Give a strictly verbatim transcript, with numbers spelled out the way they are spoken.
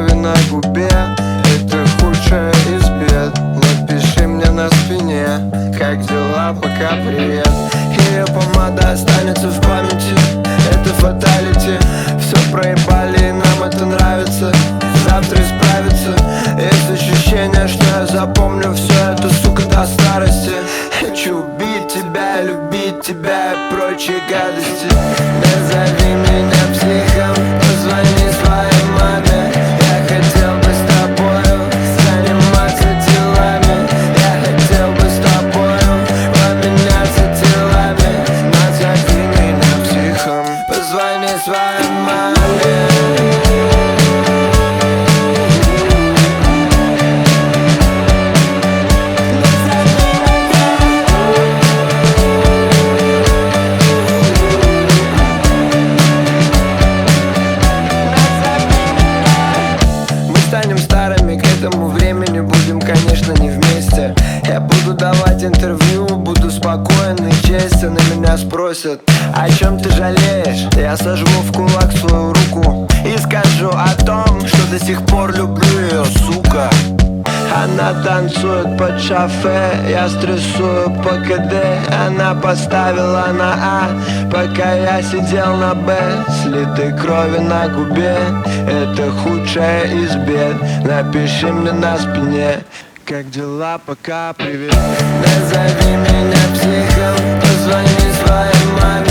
крови на губе, это худшая из бед. Напиши мне на спине, как дела, пока привет. Ее помада останется в памяти, это фаталити. Все проебали и нам это нравится, завтра исправится. Есть ощущение, что я запомню все это, сука, до старости. Хочу убить тебя, любить тебя и прочие гадости. Назови меня психом, позвони своей маме. Я хотел бы с тобою заниматься делами. Я хотел бы с тобою поменяться телами. Назови меня психом, позвони своей маме. Станем старыми, к этому времени будем, конечно, не вместе. Я буду давать интервью, буду спокоен и честен. И меня спросят, о чем ты жалеешь? Я сожму в кулак свою руку и скажу о том, что до сих пор люблю ее, сука. Она танцует под шофе, я стрессую по КД. Она поставила на А, пока я сидел на Б. Слитой крови на губе, это худшая из бед. Напиши мне на спине, как дела, пока привет. Назови меня психом, позвони своей маме.